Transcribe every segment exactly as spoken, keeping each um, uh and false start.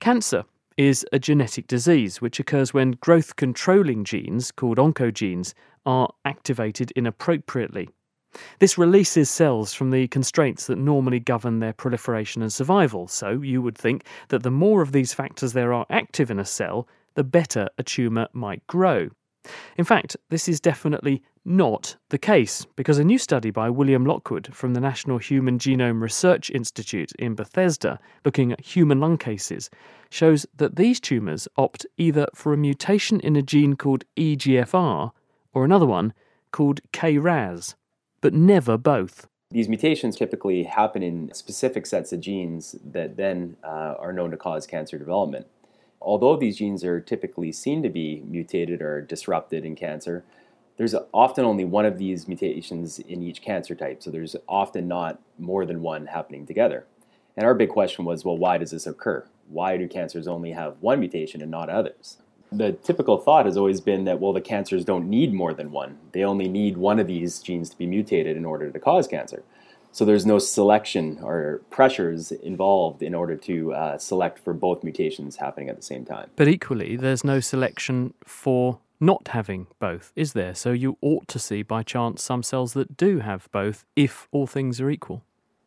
Cancer is a genetic disease which occurs when growth-controlling genes, called oncogenes, are activated inappropriately. This releases cells from the constraints that normally govern their proliferation and survival, so you would think that the more of these factors there are active in a cell, the better a tumour might grow. In fact, this is definitely not the case, because a new study by William Lockwood from the National Human Genome Research Institute in Bethesda, looking at human lung cases, shows that these tumours opt either for a mutation in a gene called E G F R or another one called K R A S, but never both. These mutations typically happen in specific sets of genes that then uh, are known to cause cancer development. Although these genes are typically seen to be mutated or disrupted in cancer, there's often only one of these mutations in each cancer type, so there's often not more than one happening together. And our big question was, well, why does this occur? Why do cancers only have one mutation and not others? The typical thought has always been that, well, the cancers don't need more than one. They only need one of these genes to be mutated in order to cause cancer. So there's no selection or pressures involved in order to uh, select for both mutations happening at the same time. But equally, there's no selection for not having both, is there? So you ought to see by chance some cells that do have both if all things are equal.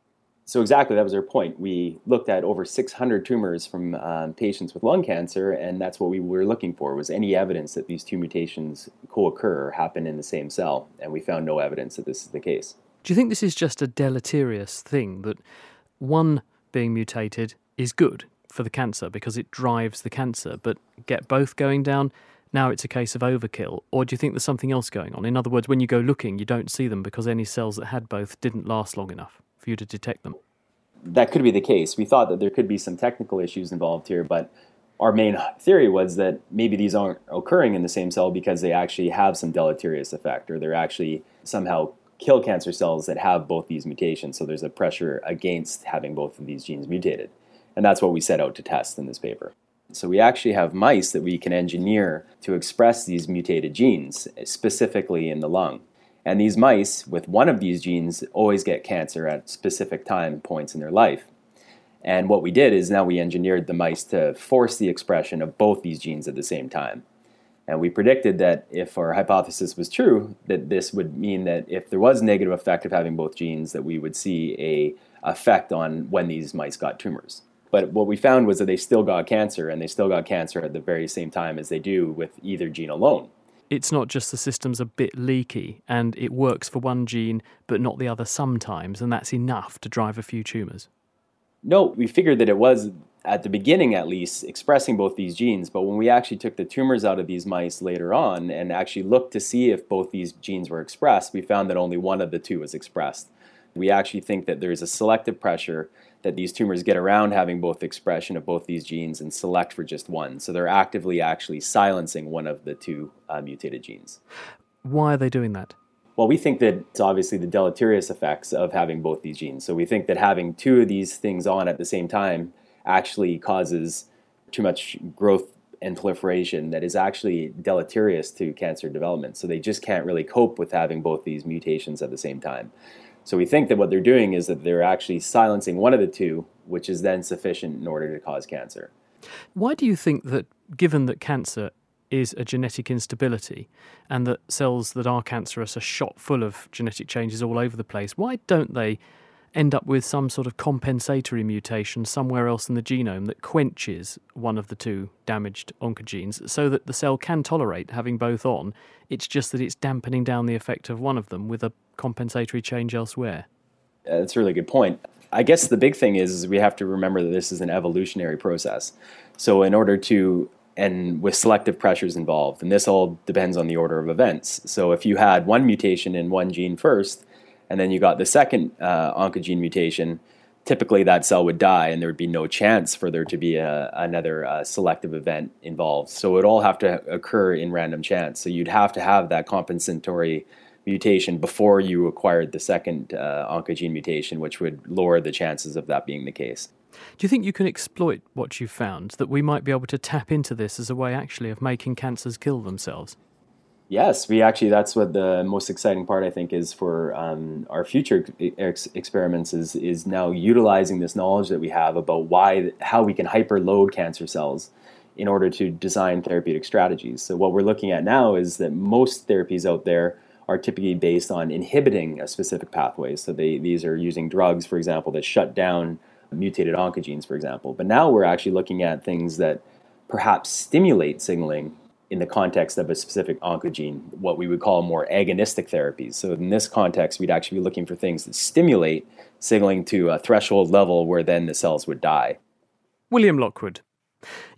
So exactly, that was our point. We looked at over six hundred tumors from um, patients with lung cancer, and that's what we were looking for, was any evidence that these two mutations co-occur or happen in the same cell, and we found no evidence that this is the case. Do you think this is just a deleterious thing, that one being mutated is good for the cancer because it drives the cancer, but get both going down, now it's a case of overkill? Or do you think there's something else going on? In other words, when you go looking, you don't see them because any cells that had both didn't last long enough for you to detect them? That could be the case. We thought that there could be some technical issues involved here, but our main theory was that maybe these aren't occurring in the same cell because they actually have some deleterious effect, or they're actually somehow kill cancer cells that have both these mutations, so there's a pressure against having both of these genes mutated. And that's what we set out to test in this paper. So we actually have mice that we can engineer to express these mutated genes, specifically in the lung. And these mice, with one of these genes, always get cancer at specific time points in their life. And what we did is now we engineered the mice to force the expression of both these genes at the same time. And we predicted that if our hypothesis was true, that this would mean that if there was a negative effect of having both genes, that we would see a effect on when these mice got tumors. But what we found was that they still got cancer, and they still got cancer at the very same time as they do with either gene alone. It's not just the system's a bit leaky and it works for one gene but not the other sometimes, and that's enough to drive a few tumours. No, we figured that it was, at the beginning at least, expressing both these genes, but when we actually took the tumors out of these mice later on and actually looked to see if both these genes were expressed, we found that only one of the two was expressed. We actually think that there's a selective pressure that these tumors get around having both expression of both these genes and select for just one. So they're actively actually silencing one of the two uh, mutated genes. Why are they doing that? Well, we think that it's obviously the deleterious effects of having both these genes. So we think that having two of these things on at the same time actually causes too much growth and proliferation that is actually deleterious to cancer development. So they just can't really cope with having both these mutations at the same time. So we think that what they're doing is that they're actually silencing one of the two, which is then sufficient in order to cause cancer. Why do you think that, given that cancer is a genetic instability and that cells that are cancerous are shot full of genetic changes all over the place, why don't they end up with some sort of compensatory mutation somewhere else in the genome that quenches one of the two damaged oncogenes so that the cell can tolerate having both on? It's just that it's dampening down the effect of one of them with a compensatory change elsewhere. Uh, that's a really good point. I guess the big thing is, is we have to remember that this is an evolutionary process. So in order to, and with selective pressures involved, and this all depends on the order of events. So if you had one mutation in one gene first, and then you got the second uh, oncogene mutation, typically that cell would die and there would be no chance for there to be a, another uh, selective event involved. So it would all have to occur in random chance. So you'd have to have that compensatory mutation before you acquired the second uh, oncogene mutation, which would lower the chances of that being the case. Do you think you can exploit what you've found, that we might be able to tap into this as a way actually of making cancers kill themselves? Yes, we actually, that's what the most exciting part, I think, is for um, our future ex- experiments is, is now utilizing this knowledge that we have about why, how we can hyperload cancer cells in order to design therapeutic strategies. So what we're looking at now is that most therapies out there are typically based on inhibiting a specific pathway. So they, these are using drugs, for example, that shut down mutated oncogenes, for example. But now we're actually looking at things that perhaps stimulate signaling in the context of a specific oncogene, what we would call more agonistic therapies. So in this context, we'd actually be looking for things that stimulate signaling to a threshold level where then the cells would die. William Lockwood.